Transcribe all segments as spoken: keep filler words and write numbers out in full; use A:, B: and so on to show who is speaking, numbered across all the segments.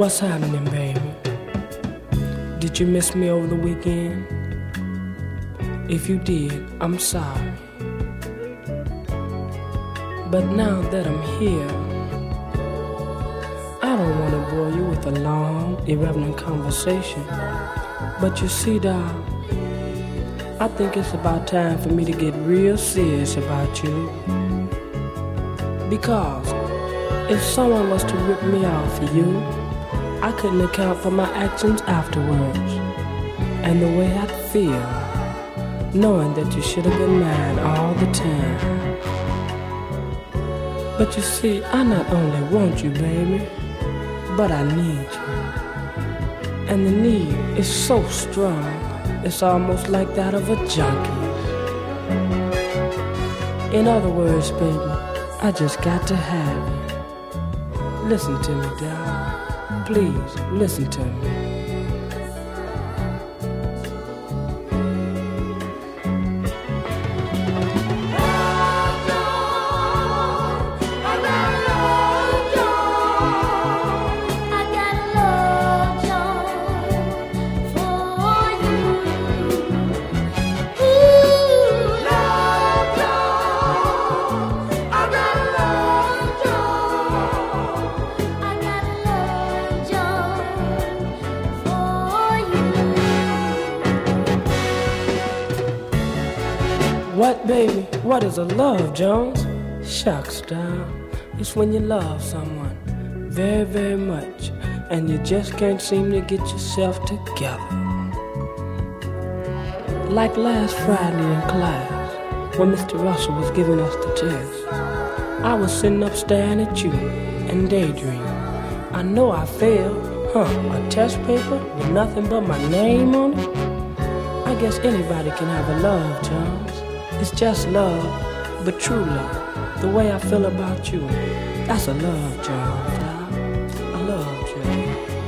A: What's happening, baby? Did you miss me over the weekend? If you did, I'm sorry. But now that I'm here, I don't want to bore you with a long, irrelevant conversation. But you see, doll, I think it's about time for me to get real serious about you. Because if someone was to rip me off for you, I couldn't account for my actions afterwards. And the way I'd feel, knowing that you should have been mine all the time. But you see, I not only want you, baby, but I need you. And the need is so strong, it's almost like that of a junkie. In other words, baby, I just got to have you. Listen to me, darling. Please, listen to me. What, baby? What is a love, Jones? Shucks, darling. It's when you love someone very, very much and you just can't seem to get yourself together. Like last Friday in class, when Mister Russell was giving us the test, I was sitting up staring at you and daydreaming. I know I failed. Huh, a test paper with nothing but my name on it? I guess anybody can have a love, Jones. It's just love, but true love. The way I feel about you, that's a love, Jones. A love, Jones.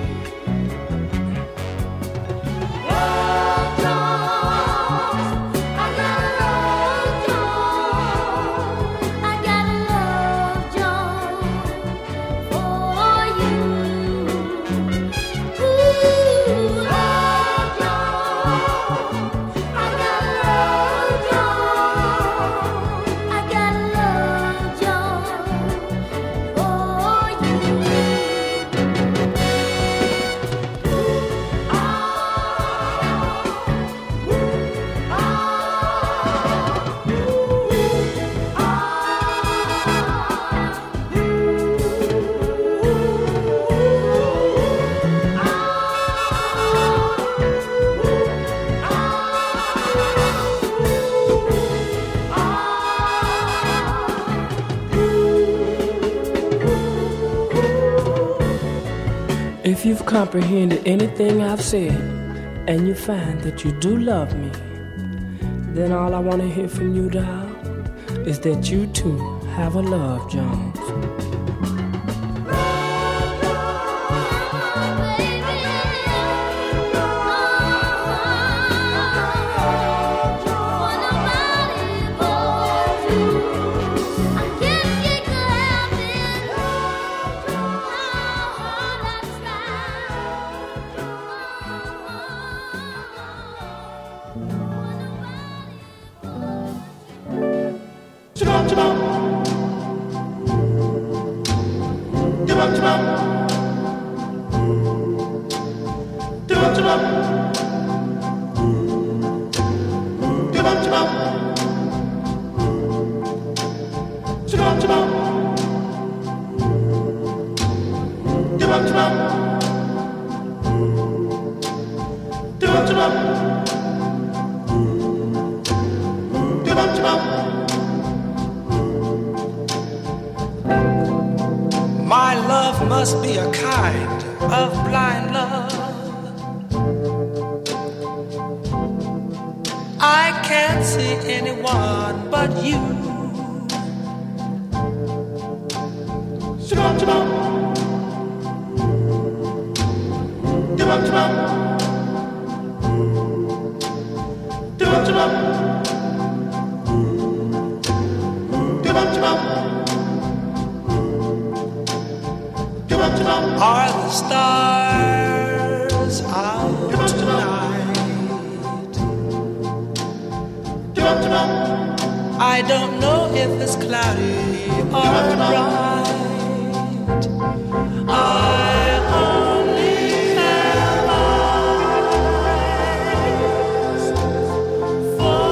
A: If you've comprehended anything I've said, and you find that you do love me, then all I want to hear from you, doll, is that you too have a love, Jones.
B: My love must be a kind of blind love. I can't see anyone but you. Are the stars out tonight? I don't know if it's cloudy or bright. I only have eyes for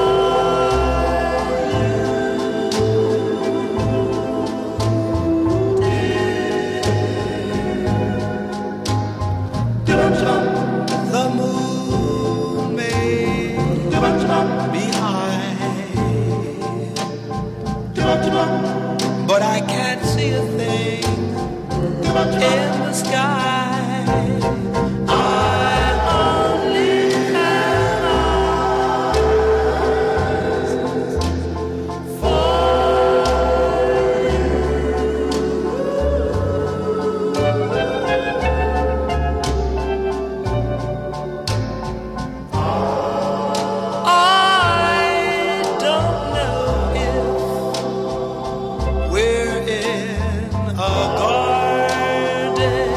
B: you. The moon may be high, but I can't see a thing in the sky. I only have eyes for I don't know if we're in a garden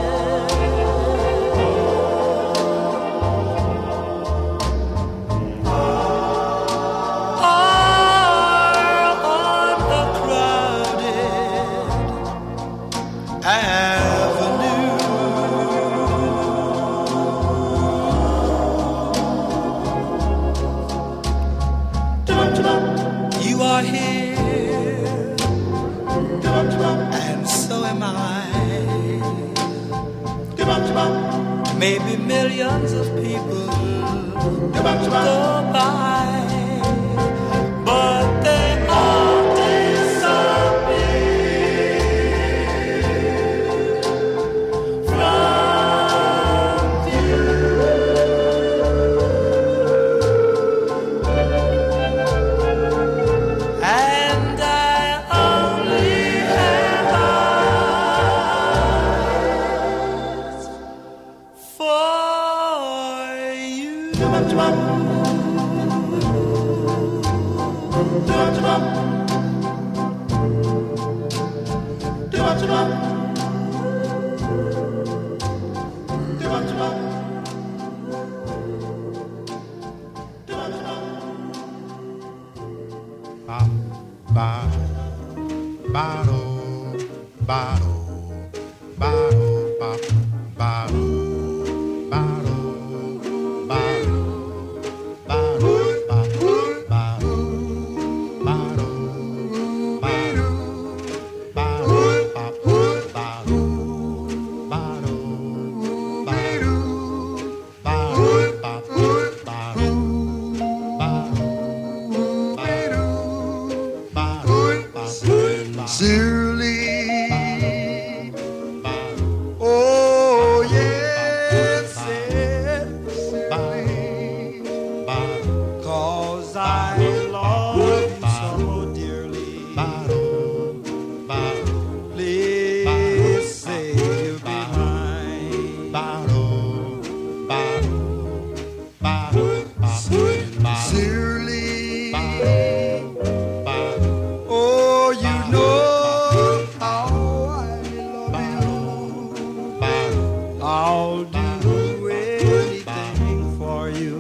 B: or on a crowded avenue. You are here, and so am I. Maybe millions of people go by, but they all disappear from view. And I only have eyes for you.
C: Sincerely, oh yes, sincerely, 'cause I love you so dearly. Please say you'll be mine. Sincerely, oh you know I'll do anything for you.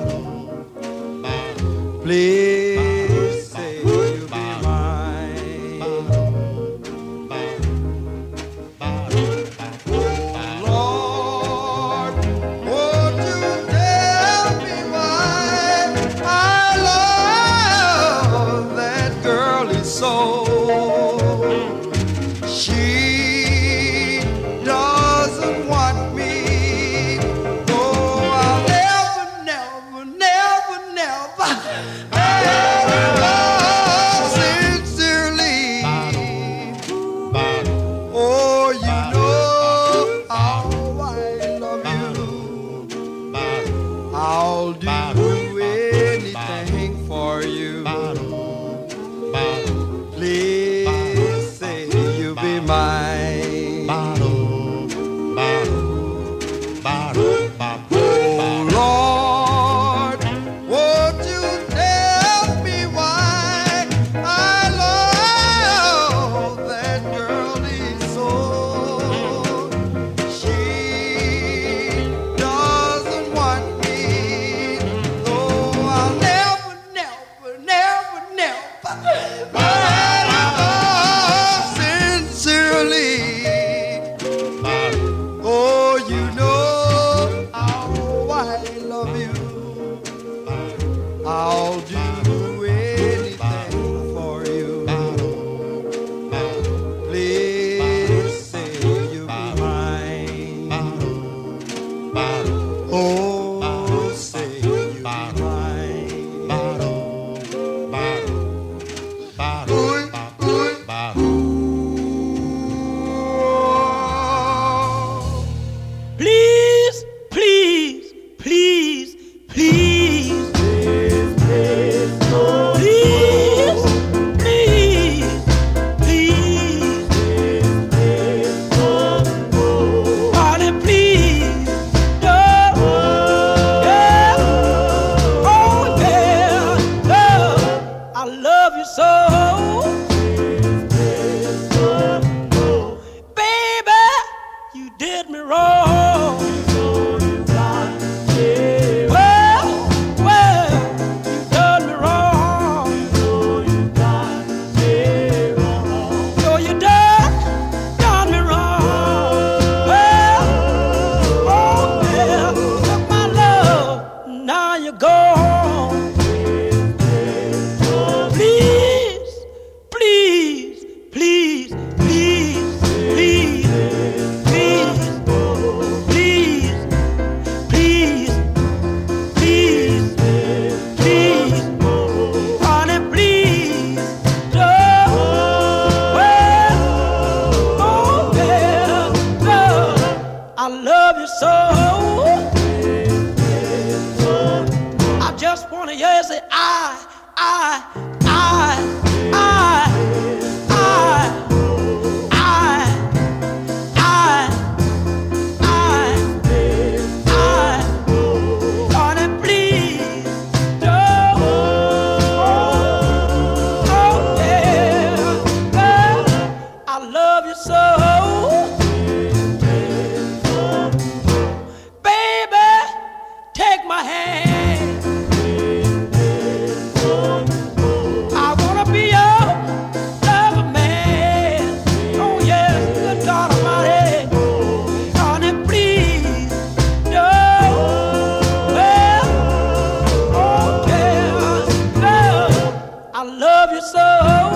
C: Please say you'll be mine. Oh Lord, won't you tell me why I love that girl is so. She doesn't want me. Oh, I'll never, never, never, never, ever love sincerely. Oh, you know how I love you. I'll do anything for you. Please say you'll be mine.
B: so. I just wanna hear you say I, I, I, I, I, I, I, I, I. Darling, please don't. Oh yeah, girl, I love you so. Take my hand. I wanna be your lover man. Oh yes, good God Almighty. Honey, please don't. Well, okay, love, I love you so.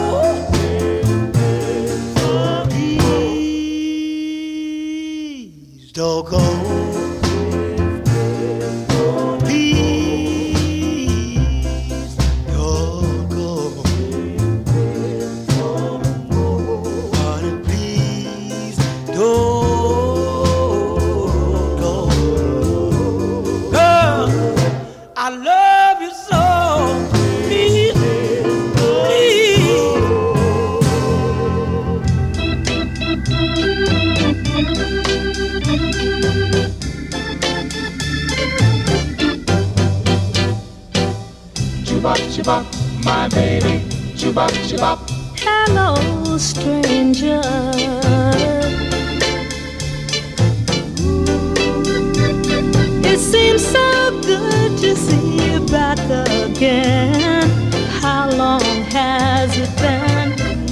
B: Please don't go. I love you so, please, please.
D: Chubop, chubop, my baby. Chubop, chubop.
E: Hello, stranger. It seems so good to see you back again. How long has it been?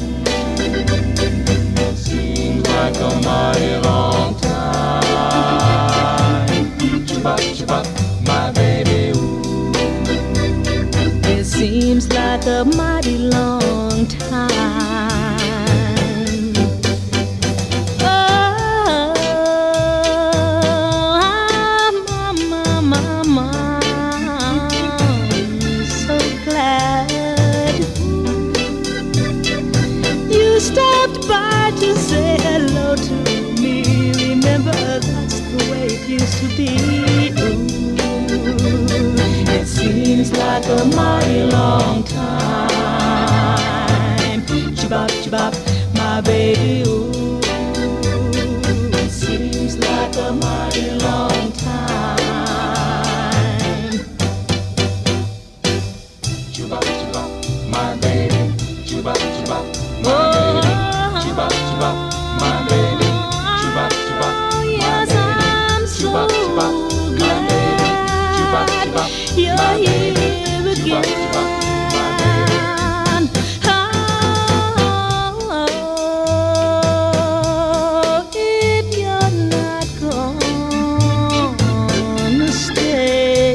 D: Seems like a mighty long time. Chubop, chubop, my baby. Ooh.
E: It seems like a mighty long time. Stopped by to say hello to me. Remember, that's the way it used to be. Ooh, it seems like a mighty long time. Chibop, chibop, my baby. Ooh, it seems like a mighty long time.
D: Chibop, chibop, my baby. Chibop, chibop. My baby, chubop, chubop, my baby, chubop, chubop, my baby, chubop, chubop, my baby, chubop, chubop, my baby, chubop, chubop, my baby.
E: Oh, if you're not gonna stay,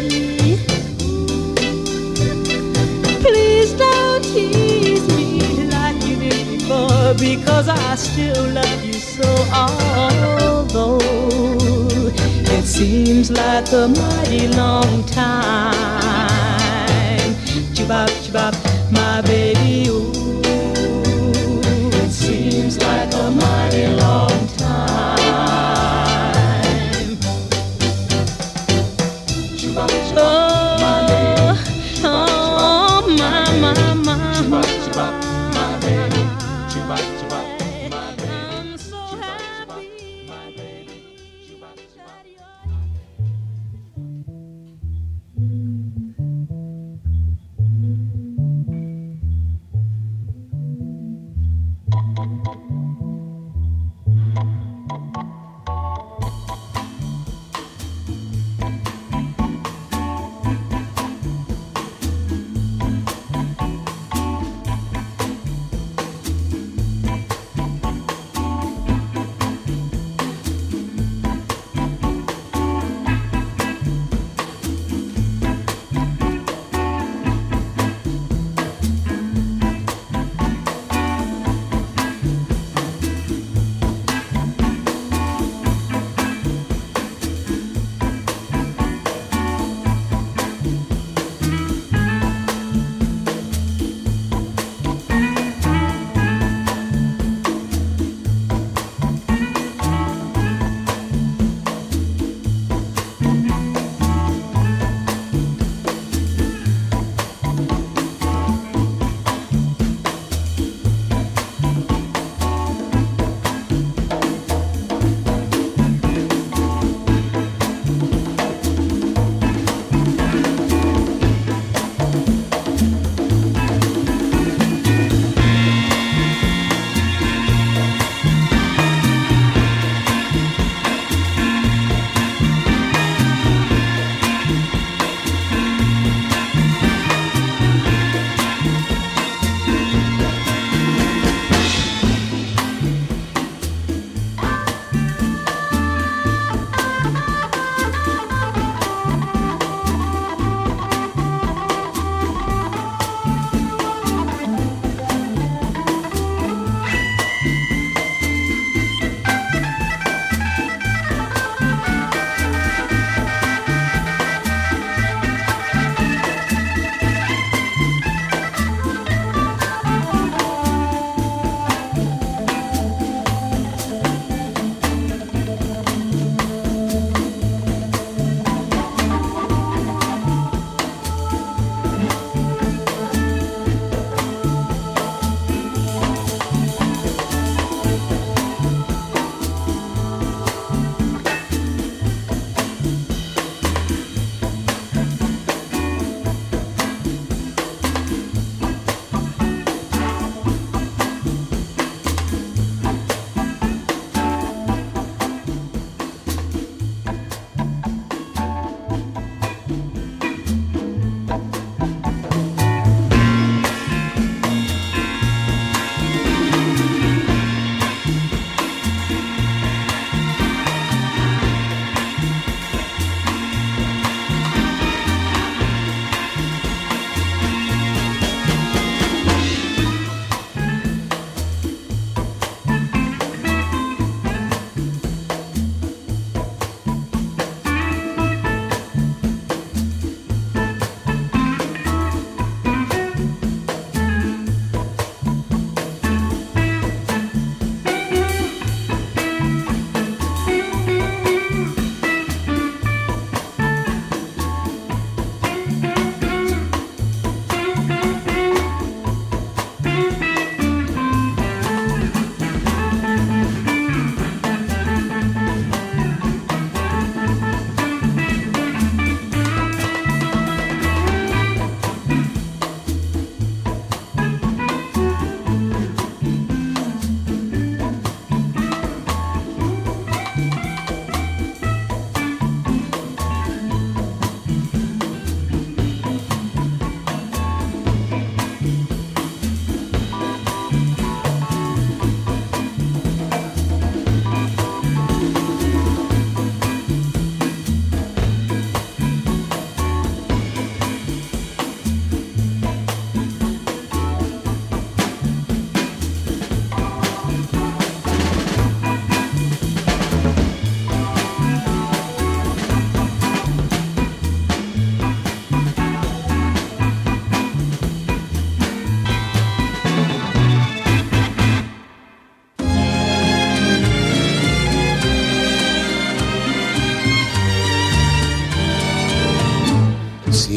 E: please don't tease me like you did before, because I still love you so. Although it seems like a mighty long time. Chibop, chibop, my baby. Ooh, it seems like a mighty long time.
D: Chibop, chibop, my baby.
E: Oh, my, my, my,
D: chibop, chibop, my baby. Chibop, chibop, my baby.
E: I'm so happy.
D: My baby. Chibop, chibop.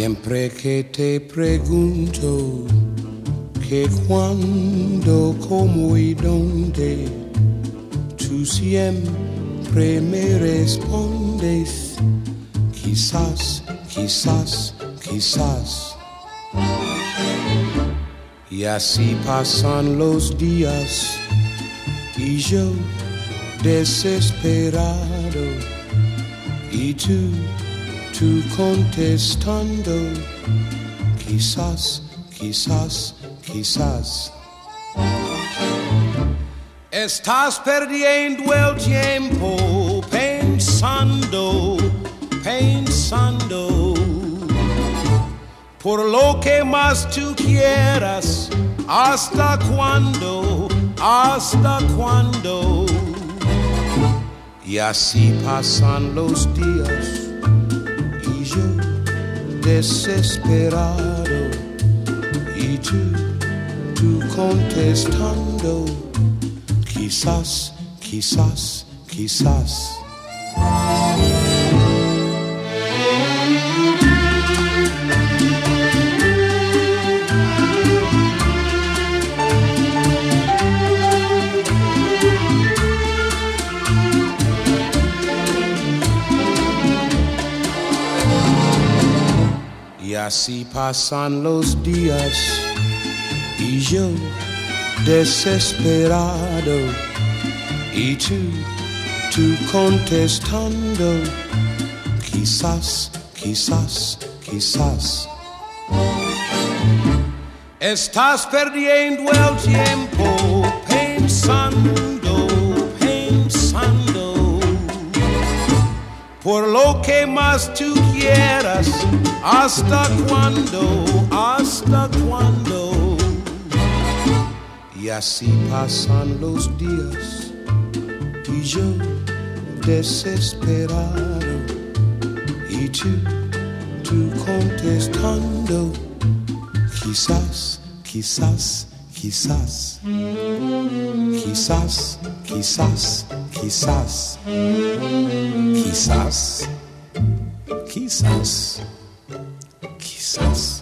C: Siempre que te pregunto que cuándo, cómo y dónde, tú siempre me respondes quizás, quizás, quizás. Y así pasan los días y yo desesperado y tú, tú contestando quizás, quizás, quizás. Estás perdiendo el tiempo pensando, pensando por lo que más tú quieras. ¿Hasta cuándo? ¿Hasta cuándo? Y así pasan los días y yo desesperado y tú, tú contestando quizás, quizás, quizás. Y así pasan los días y yo desesperado y tú, tú contestando quizás, quizás, quizás. Estás perdiendo el tiempo pensando, pensando por lo que más tú quieras. ¿Hasta cuándo? ¿Hasta cuándo? Y así pasan los días y yo desesperado y tú, tú contestando quizás, quizás, quizás, quizás, quizás, quizás, quizás, quizás, quizás.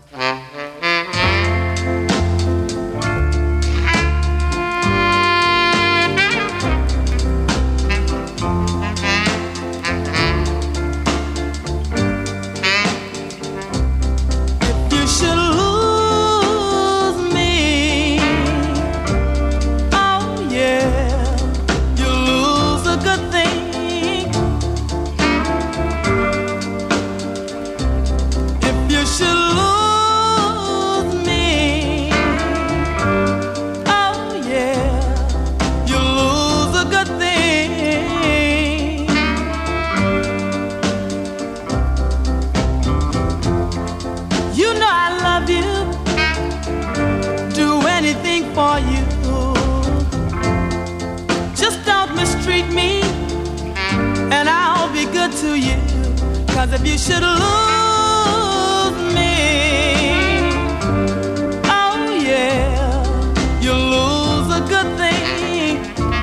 E: If you should lose me, oh yeah, you'll lose a good thing.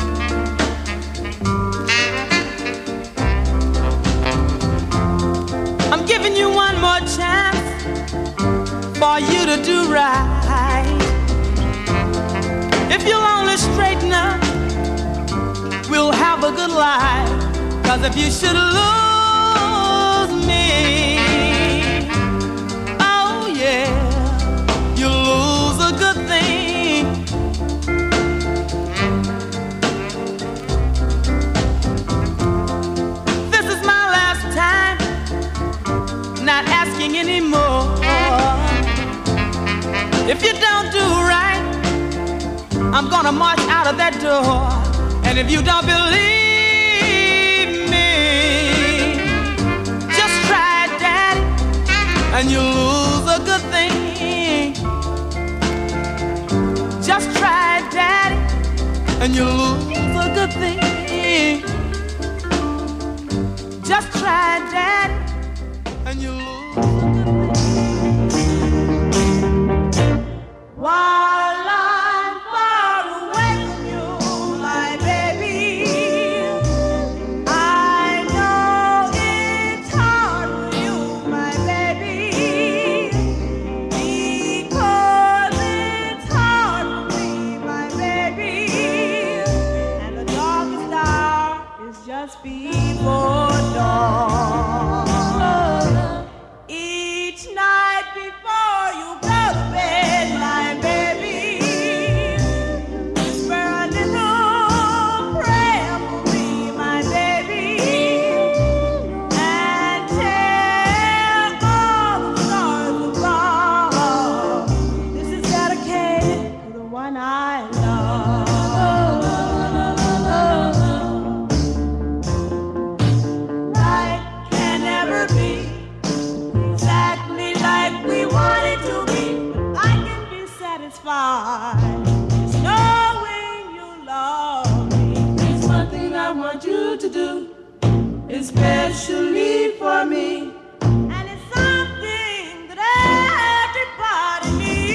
E: I'm giving you one more chance for you to do right. If you'll only straighten up, we'll have a good life. 'Cause if you should lose me, oh yeah, you lose a good thing. This is my last time, not asking anymore. If you don't do right, I'm gonna march out of that door. And if you don't believe and you lose a good thing. Just try, Daddy, and you lose a good thing. Just try, Daddy, and you lose a good thing. While I'm far away from you, my baby, I know it's hard for you, my baby. just before dawn. Each night before you go to bed, my baby, whisper a little prayer for me, my baby, and tell all the stars above. This is dedicated to the one I love. Life can never be exactly like we want it to be, but I can be satisfied just knowing you love me. There's one thing I want you to do, especially for me, and it's something that everybody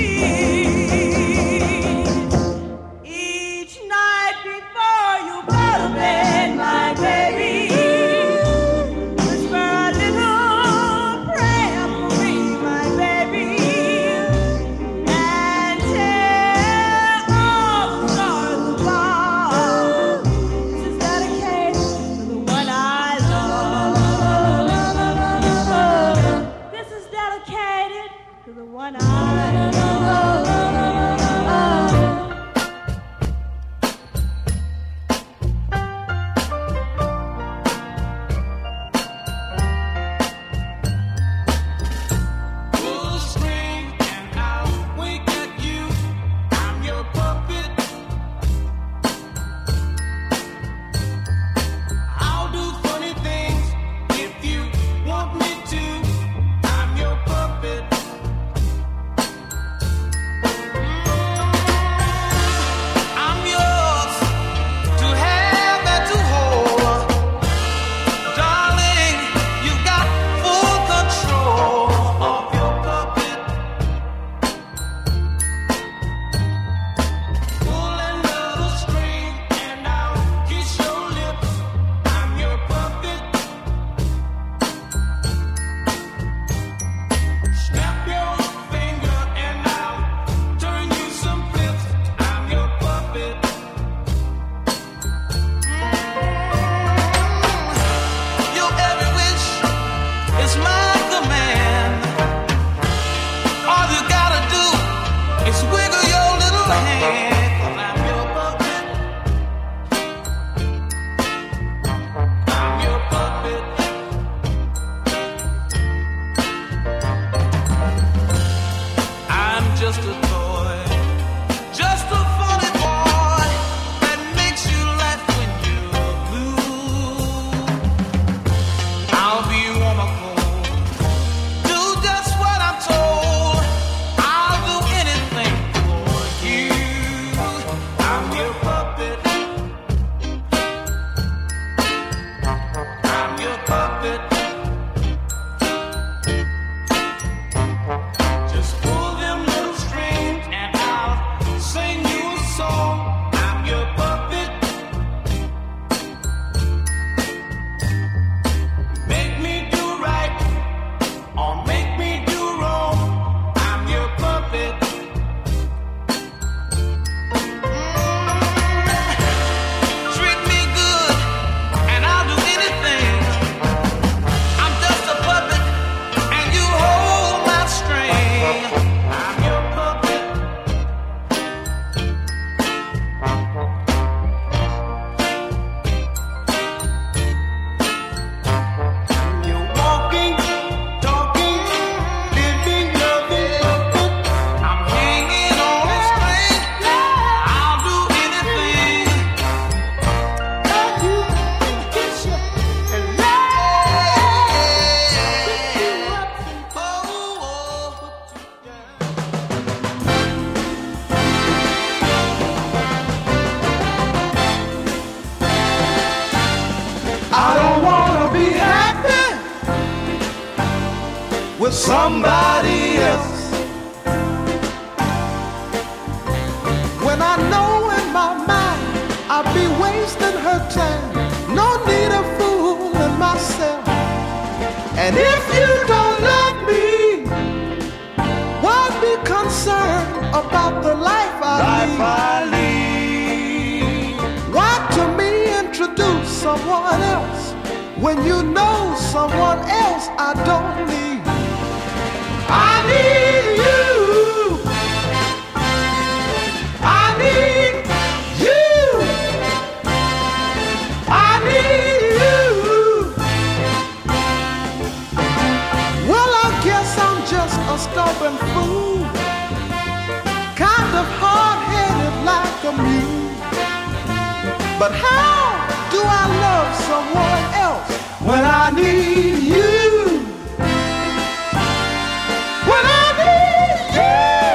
E: needs. Each night before you go to bed, my baby, whisper a little prayer for me, my baby, and tell all the stars above. This is dedicated to the one I love. This is dedicated to the one I love.
B: Pull the string and I'll wink at you. I'm your puppet. I'll do funny things if you want me to. I'm your puppet. I'm yours to have and to hold. Darling, you got full control of your puppet. Pull another string and I'll kiss your lips. I'm your puppet. Snap your finger and I'll turn you some flips. I'm your puppet. Your every wish is my command. All you gotta do is wiggle your little hand. 'Cause I'm your puppet. I'm your puppet. I'm just a toy, just a funny boy that makes you laugh when you're blue. I'll be warm or cold, do just what I'm told. I'll do anything for you. I'm your puppet. I'm your puppet. Just pull them little strings and I'll sing you a song. I'm your puppet. Make me do right or make me do wrong. I'm your puppet. Treat me good and I'll do anything. I'm just a puppet and you hold my string. I'm your puppet. You're walking, talking, living, loving puppet. I'm hanging on a string. I'll do anything. Love you, kiss you, and pick you up and oh, put you down.
C: I don't wanna be happy with somebody else when I know in my mind I'll be wasting her time. No need of fooling myself. And if you don't love me, why be concerned about the life I lead? Why to me introduce someone someone else when you know someone else I don't need. I need you. I need you. I need you. Well, I guess I'm just a stubborn fool, kind of hard-headed like a mule. But how do I love someone else when I need you? When I need you.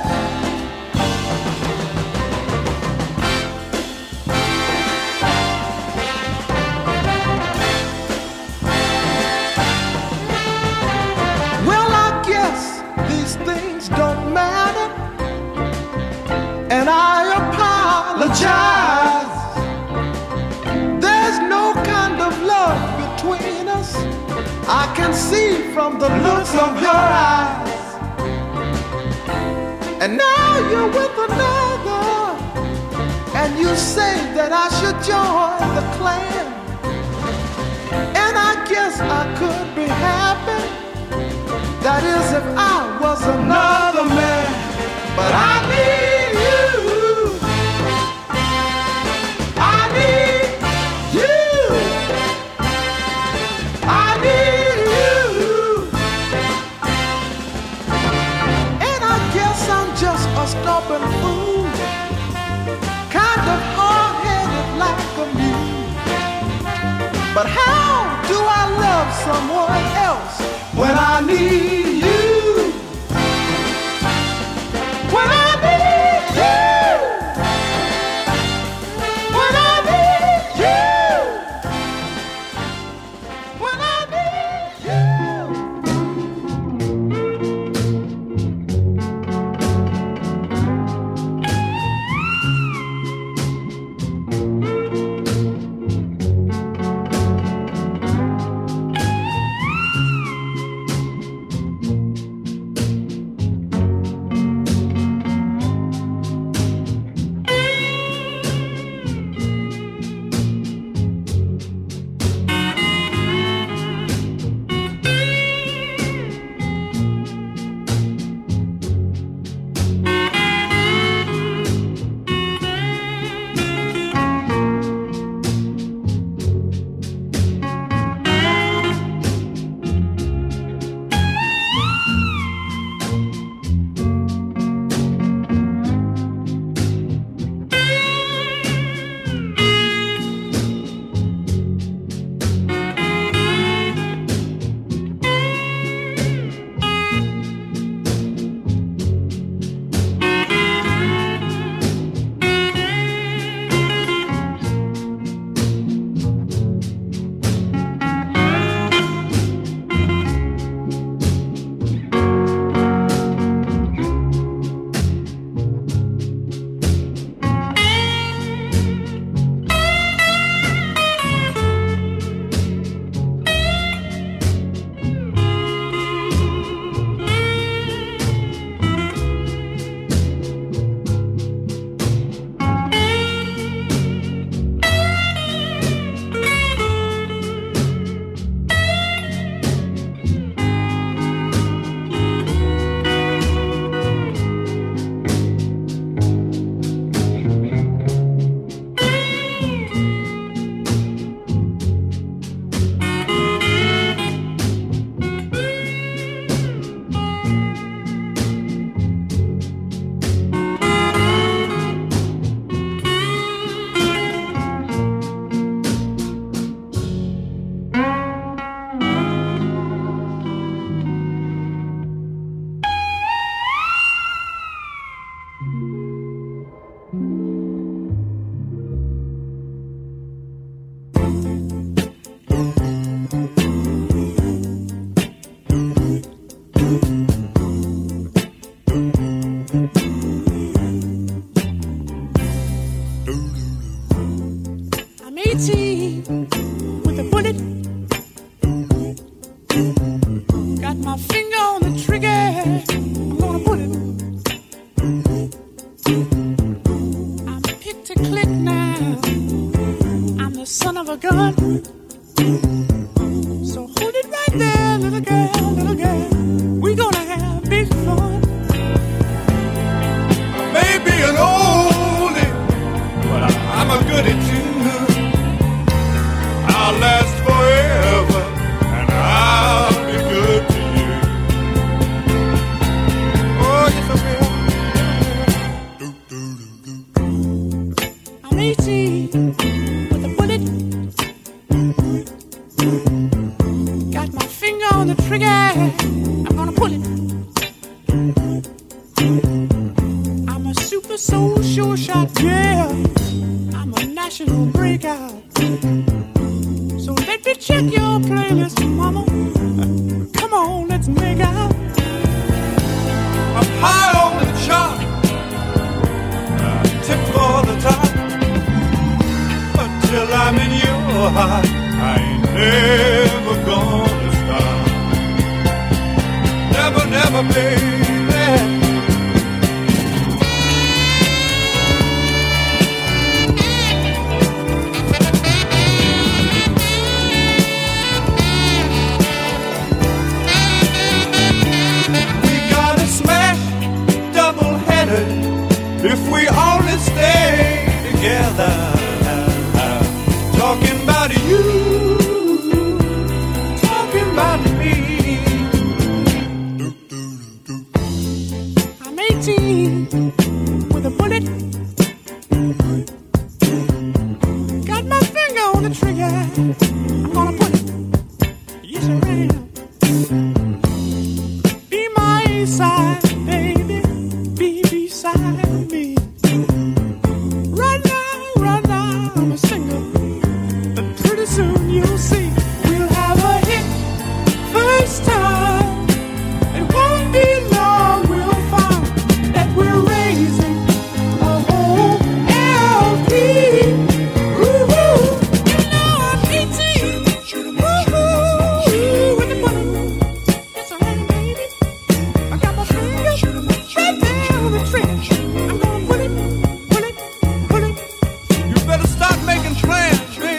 C: Well, I guess these things don't matter, and I apologize. There's no kind of love between us, I can see from the looks of your eyes. And now you're with another, and you say that I should join the clan. And I guess I could be happy, that is if I was another man. But I need you. I need you. I need you. And I guess I'm just a stubborn fool, kind of hard-headed like a mule. But how do I love someone else when I need you? When I need you. When I need you. When I need you. son of a gun. So hold it right there, little girl, little girl. We're gonna have big fun. I may be an oldie, but I'm a goodie too. I'll last forever, and I'll be good to you. Oh, yes, I will. I'm eighteen with a bullet. Got my finger on the trigger. I'm gonna pull it. I'm a super soul sure shot, yeah. I'm a national breakout. So let me check your playlist, mama. Come on, let's make out. I'm high on the chart, uh, tip for the top. Until I'm in your heart, I ain't never gonna stop. Never, never, baby. If we only stay together, talking about you, talking about me. I'm eighteen with a bullet. Got my finger on the trigger. I'm gonna put it. Yes, I am. Be my side, baby. Be beside. Soon you'll see we'll have a hit first time. It won't be long, we'll find that we're raising a whole L P. Woo-hoo. You know I'm eighteen. Woo-hoo. With the bullet. It's a rain, baby. I got my finger right there on the trigger. I'm gonna pull it, pull it, pull it. You better stop making plans.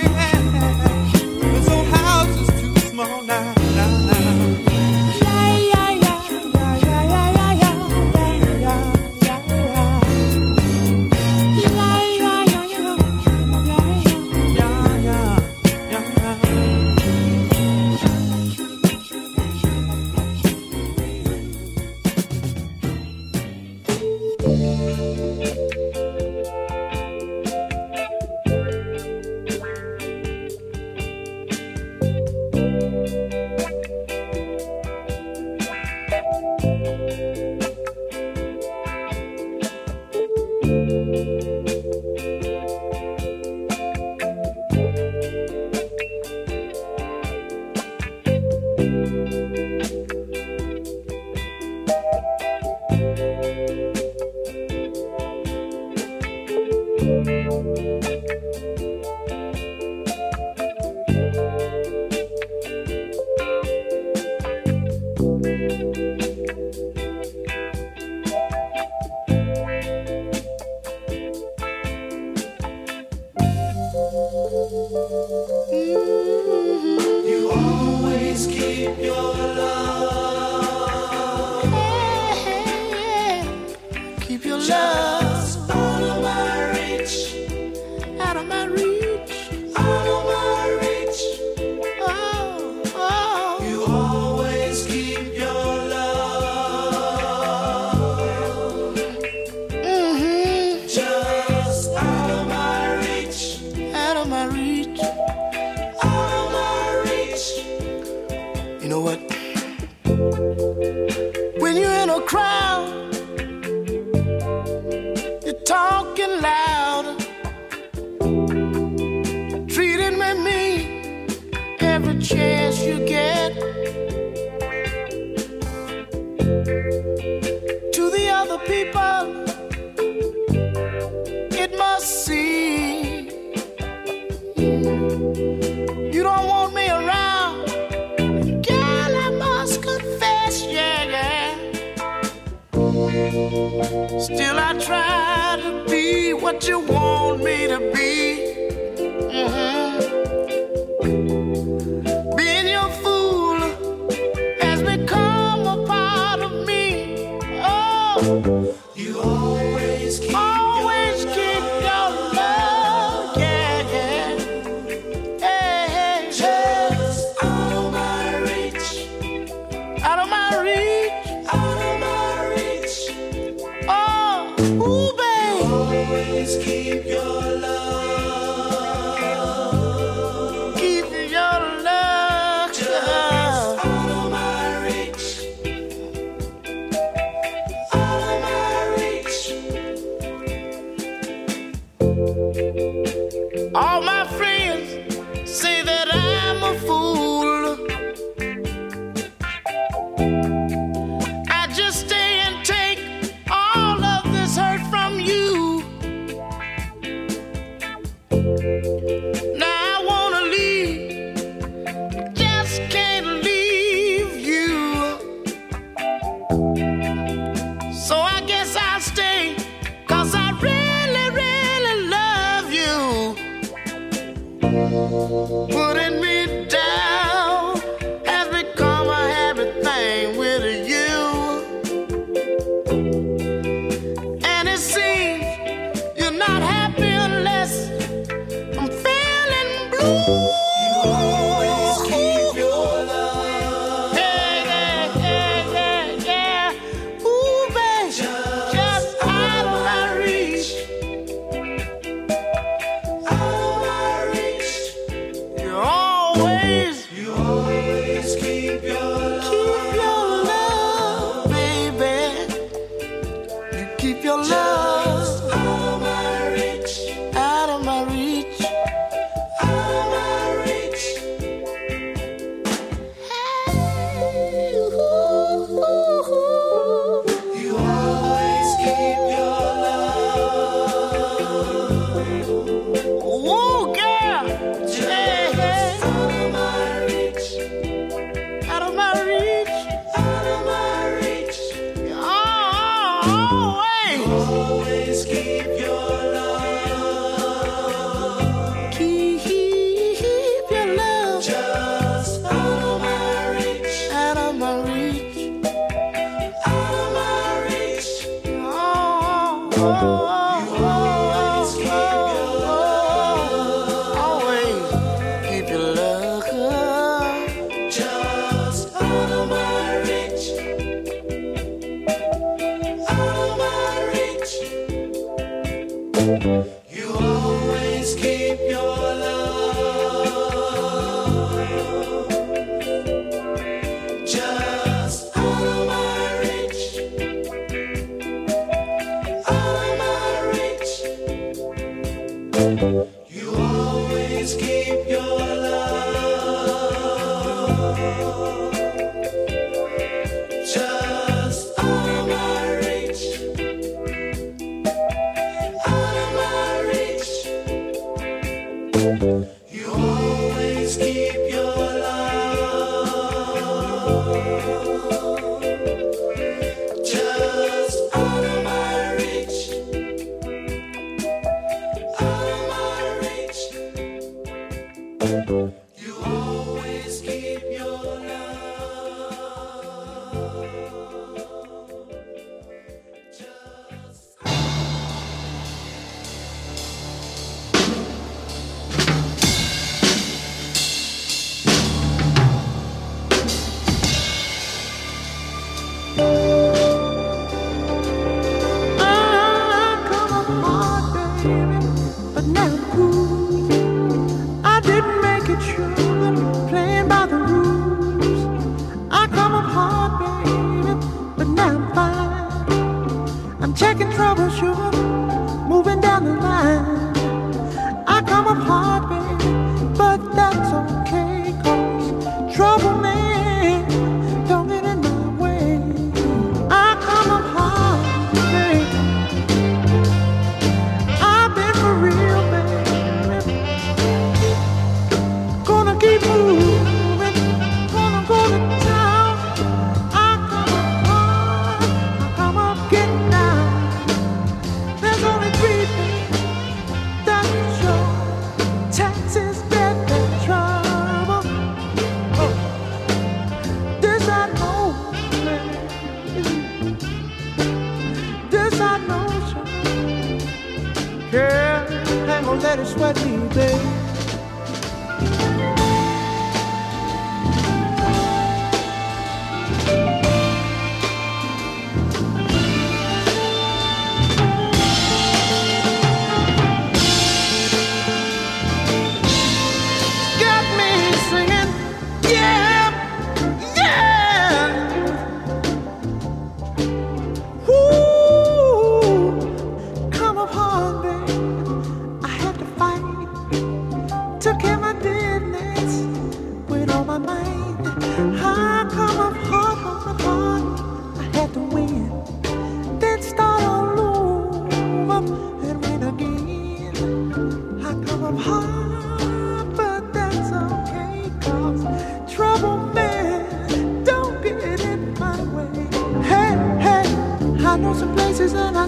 C: You don't want me around, girl, I must confess, yeah, yeah. Still I try to be what you want me to be. Mm-hmm.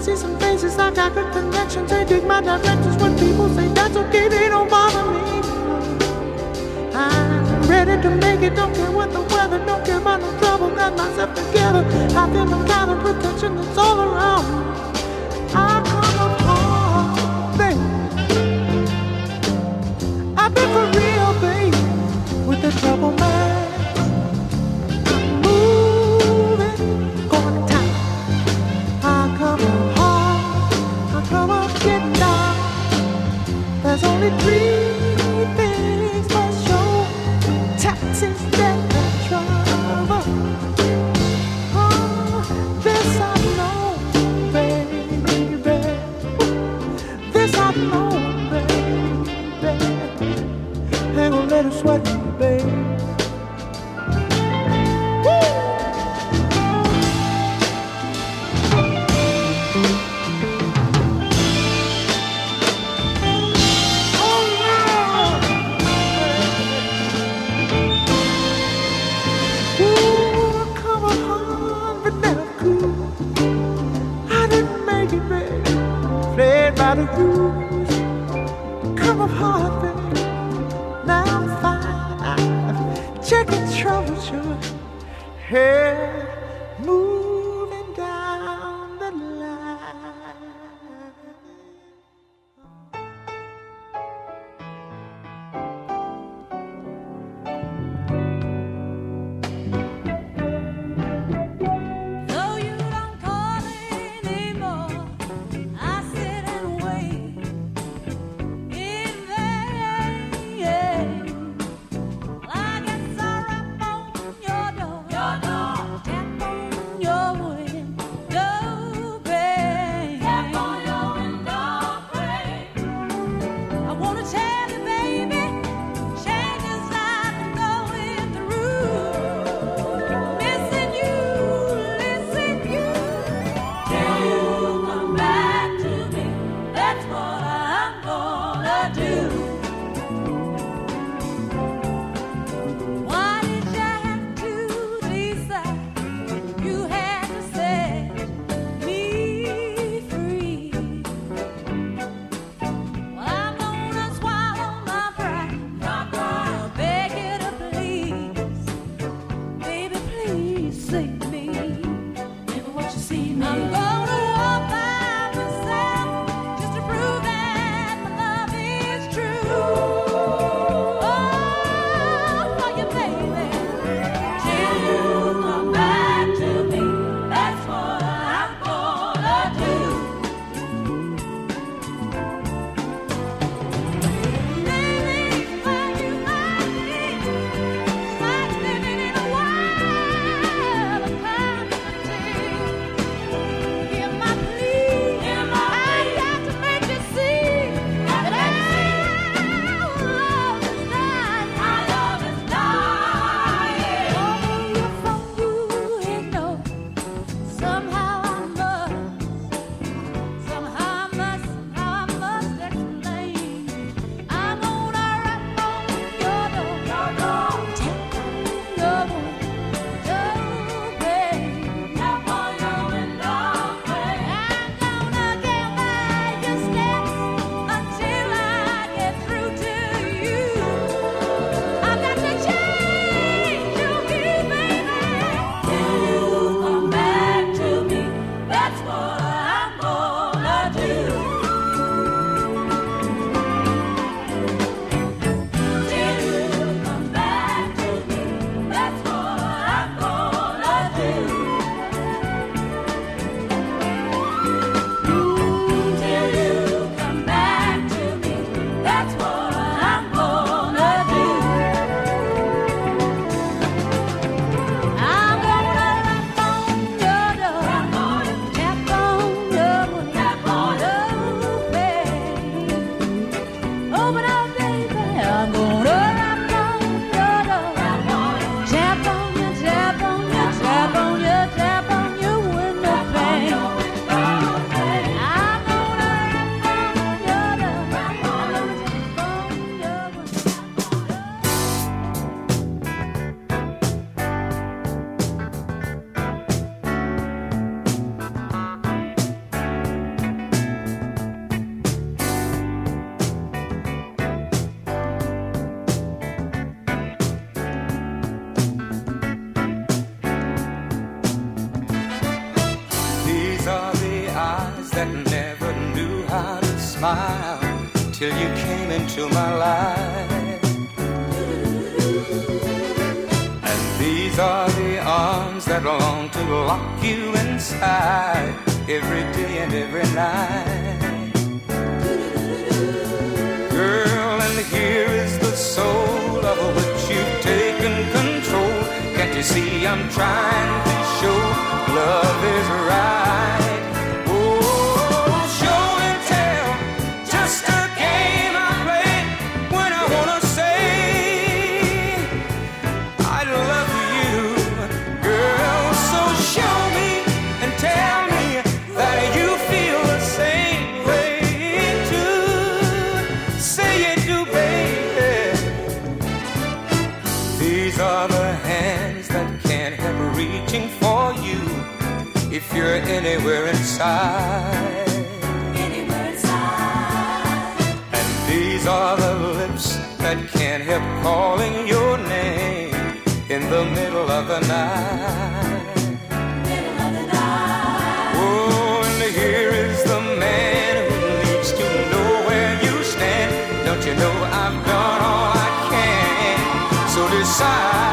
C: see some faces, I got good connections. They dig my directions. When people say that's okay, they don't bother me. I'm ready to make it, don't care what the weather, don't care about no trouble. Got myself together. I feel the kind of protection that's all around me. I come up hard, baby. I've been for real, baby, with the trouble man. I'm moving, going tight. I come up hard, I come up getting down. There's only three things for sure: taxes, debt, and trouble. Oh, this I know, baby. This I know, baby. Ain't gonna let it sweat me, baby. By the rules, come up hard, baby. Now I'm fine. I'm checking trouble, sure. Hey, moving down the line.
E: Though you don't call anymore, I sit and wait in vain. Well, I guess I rap on your door, your door, tap on your
F: till you came into my life. And these are the arms that long to lock you inside every day and every night. Girl, and here is the soul of which you've taken control. Can't you see I'm trying to show love is right? If you're anywhere inside, anywhere inside. And these are the lips that can't help calling your name in the middle of the night. Middle of the night. Oh, and here is the man who needs to know where you stand. Don't you know I've done all I can? So decide.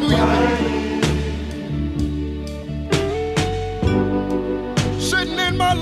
C: Sitting in my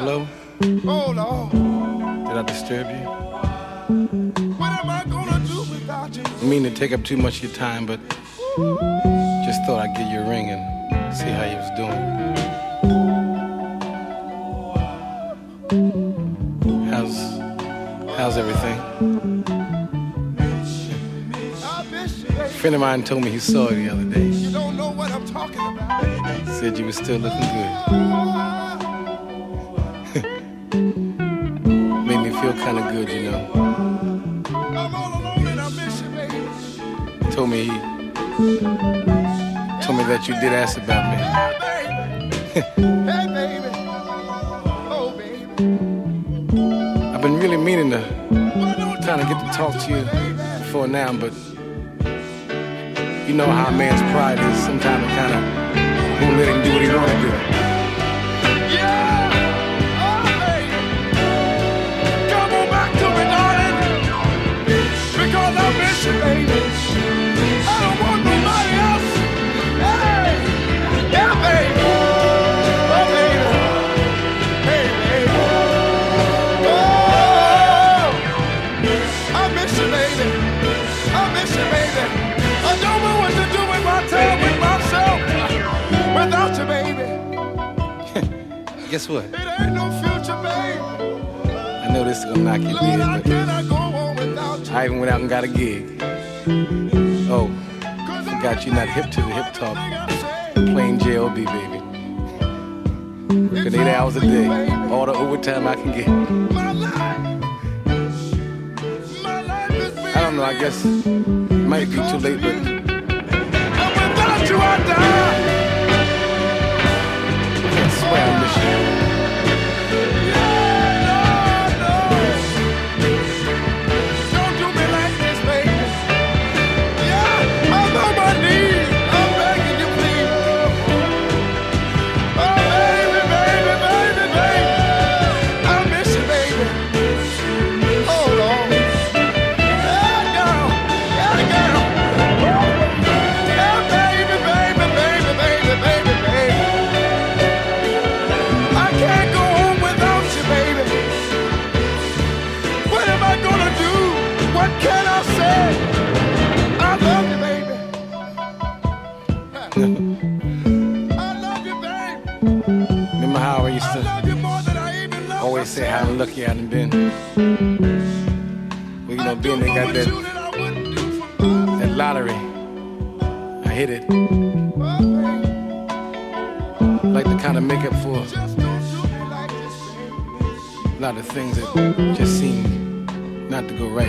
G: Hello?
C: Oh, Lord.
G: Did I disturb you?
C: What am I gonna do without you?
G: I mean to take up too much of your time, but just thought I'd give you a ring and see how you was doing. How's how's everything? A friend of mine told me he saw you the other day.
C: You don't know what I'm talking about.
G: Said you were still looking good. Made me feel kind of good, you know.
C: I'm all alone and I miss you, baby.
G: Told me he told me that you did ask about me.
C: Hey, baby. Oh, baby.
G: I've been really meaning to kind of get to talk to you before now, but you know how a man's pride is. Sometimes it kind of won't let him do what he want to do.
C: Yeah! Oh, baby. Come on back to me, darling. Because I miss you, baby. I don't want nobody else. Hey! Yeah, baby. Oh, baby. Hey, baby. Oh! I miss you, baby. I miss you, baby. I don't know what to do with my time, with myself, without you, baby.
G: Guess what?
C: It ain't no future, baby.
G: I know this is gonna knock you
C: Lord,
G: dead,
C: how
G: but
C: can I go on without you?
G: I even went out and got a gig. Oh, forgot you're not hip to the hip talk. Plain J L B, baby. Working eight hours a day, all the overtime I can get.
C: My life, my life is being
G: I don't know, I guess it might be too late, but
C: and without you, I die.
G: I swear I miss you.
C: Yeah, no, no. Don't do me like this, baby. Yeah, I'm on my knees. I'm begging you, please. Oh, baby, baby, baby, baby. I miss you, baby. Oh, Lord. Yeah, girl. Yeah, girl. Yeah, baby, baby, baby, baby, baby, baby. I can't go home without you, baby. What am I gonna do? What can I say? I love you, baby. I love you, baby.
G: Remember how I used
C: I
G: to
C: love you more than I even love
G: always say
C: myself.
G: how lucky I done been? Well, you know,
C: I
G: being
C: do
G: they got
C: more
G: that,
C: with you than I wouldn't do for myself.
G: that lottery, I hit it.
C: Oh, baby,
G: Like to kind of make up for
C: just don't do me like this, baby.
G: a lot of things that just seem not to go right.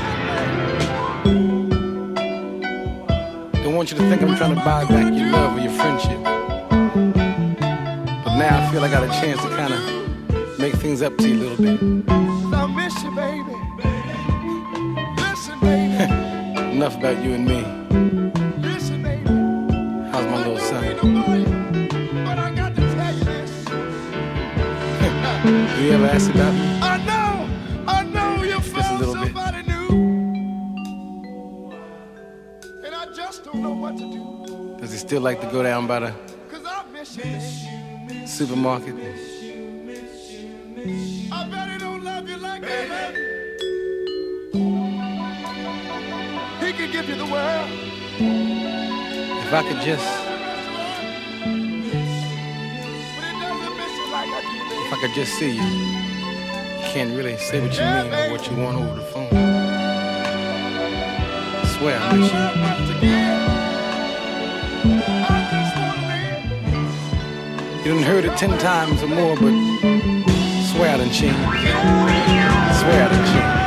G: Don't want you to think I'm trying to buy back your love or your friendship. But now I feel I got a chance to kind of make things up to you a little bit.
C: I miss you, baby. Listen, baby.
G: Enough about you and me.
C: Listen, baby.
G: How's my little son?
C: But I got to tell you this.
G: Do you ever ask about me?
C: I know, I know you
G: a
C: found
G: little bit.
C: somebody new. And I just don't know what to do.
G: Does he still like to go down by the
C: Cause I miss you, baby.
G: supermarket?
C: I bet he don't love you like I love you. He could give you the world.
G: If I could just,
C: But he doesn't miss you like I do, baby.
G: if I could just see you. You can't really say what you
C: Yeah,
G: mean or
C: baby.
G: what you want over the phone. I swear I
C: I
G: miss
C: don't
G: you.
C: have much to give. I just wanna live.
G: You done heard it ten times or more, but swear I done changed. Swear I done changed.